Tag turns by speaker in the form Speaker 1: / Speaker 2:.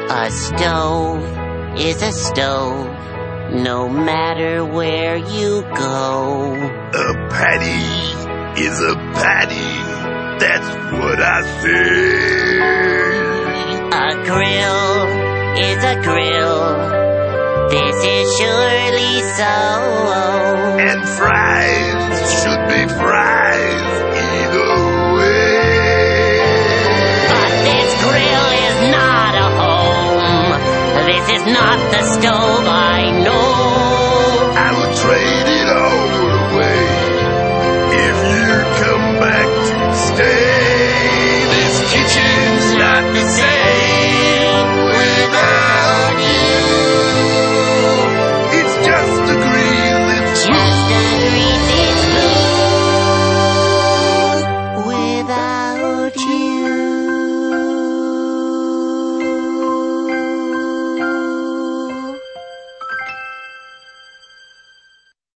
Speaker 1: A stove is a stove, no matter where you go.
Speaker 2: A patty is a patty, that's what I say.
Speaker 1: A grill is a grill, this is surely so.
Speaker 2: And fries should be fries either way.
Speaker 1: But this grill is not a home, this is not the stove I know.
Speaker 2: I would trade it all away if you come back to stay. This kitchen's not the same without you. It's just a grill, it's
Speaker 1: Just a greasy stove without you.